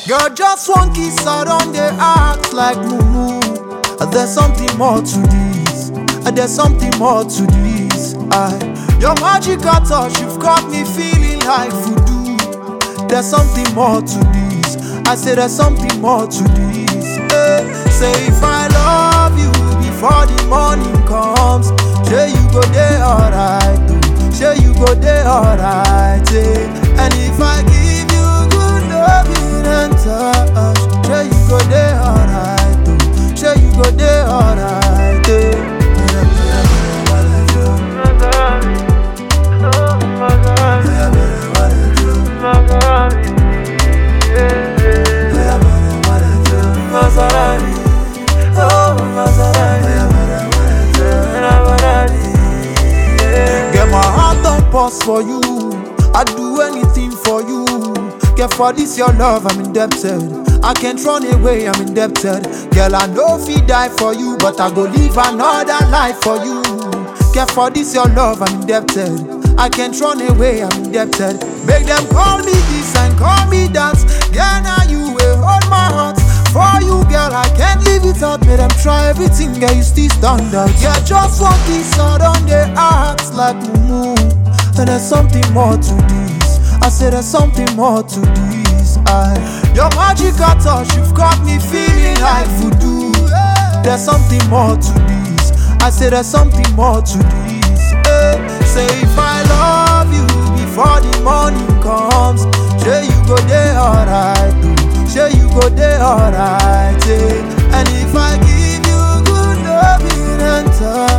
Girl, just one kiss, I don't they act like moo. There's something more to this. There's something more to this. Your magical touch, you've got me feeling like voodoo. There's something more to this. I say there's something more to this. Say if I love you before the morning comes, say you go there alright. Say you go there alright. And if I give you good loving and touch, say you go there alright. Say you go there alright. Get my heart on pause for you. I do anything for you. Get for this your love, I'm indebted. I can't run away, I'm indebted. Girl, I know if he die for you, but I go live another life for you. Get for this your love, I'm indebted. I can't run away, I'm indebted. Make them call me this and call me that. Girl, now you will hold my heart. For you, girl, I can't leave it out. Make them try everything, girl, you still stand out. Yeah, just one kiss, I don't they act like moo. And there's something more to this. I say there's something more to this. Your magical touch, you've got me feeling like voodoo. There's something more to this. I say there's something more to this. Say if I love you before the morning comes, say you go there alright. Say you go there alright. And if I give you good loving and touch,